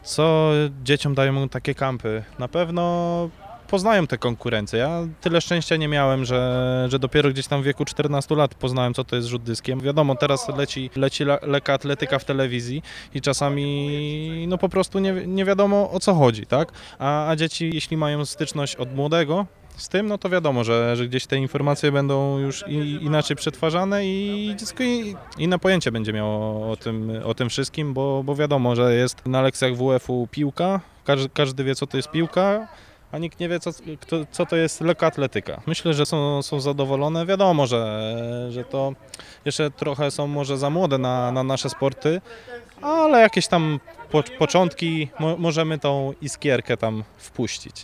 Co dzieciom dają takie kampy? Na pewno poznają tę konkurencję. Ja tyle szczęścia nie miałem, że dopiero gdzieś tam w wieku 14 lat poznałem, co to jest rzut dyskiem. Wiadomo, teraz leci lekka atletyka w telewizji i czasami no po prostu nie wiadomo, o co chodzi, tak? A dzieci, jeśli mają styczność od młodego z tym, no to wiadomo, że gdzieś te informacje będą już inaczej przetwarzane i dziecko inne pojęcie będzie miało o tym wszystkim, bo wiadomo, że jest na lekcjach WF-u piłka, każdy wie, co to jest piłka, a nikt nie wie, co to jest lekka atletyka. Myślę, że są zadowolone. Wiadomo, że to jeszcze trochę są może za młode na nasze sporty, ale jakieś tam początki możemy tą iskierkę tam wpuścić.